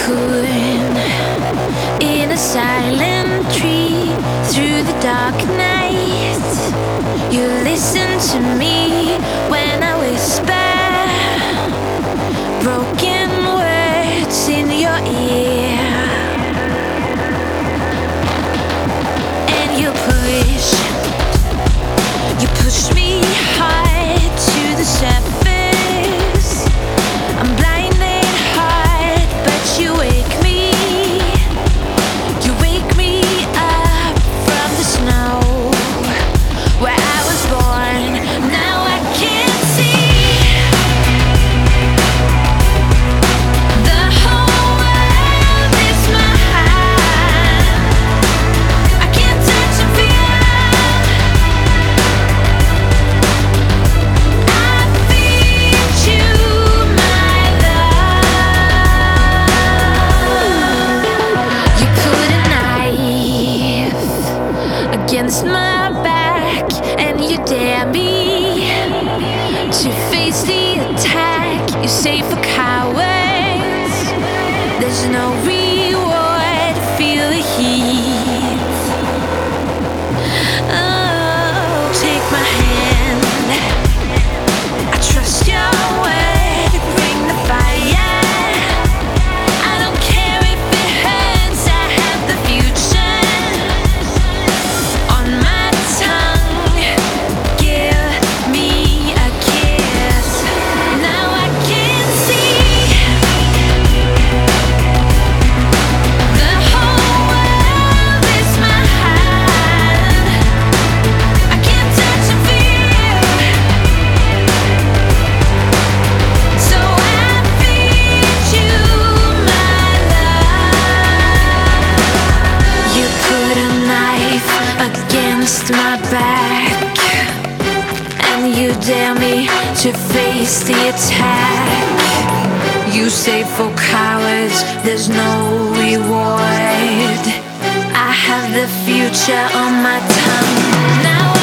cocoon in a silent tree through the dark night. You listen to me when I whisper broken words in your ear, and you push me hard to the surface. I'm blinded hard, but you wake me up from the snow where I was born. Now I can't see the whole world is mine. I can't touch and feel. I feed you my love. You put a knife against my back and you dare me to face the attack. You say for cowards there's no reward. Feel the heat. Oh, take my hand. I trust your word. Bring the fire. I don't care if it hurts. I have the future on my tongue. Give me a kiss. Now I can see the whole world is mine. I can't touch and feel, so I feed you my love. You put a knife against my back and you dare me to face the attack. You say for cowards there's no reward. I have the future on my tongue. Now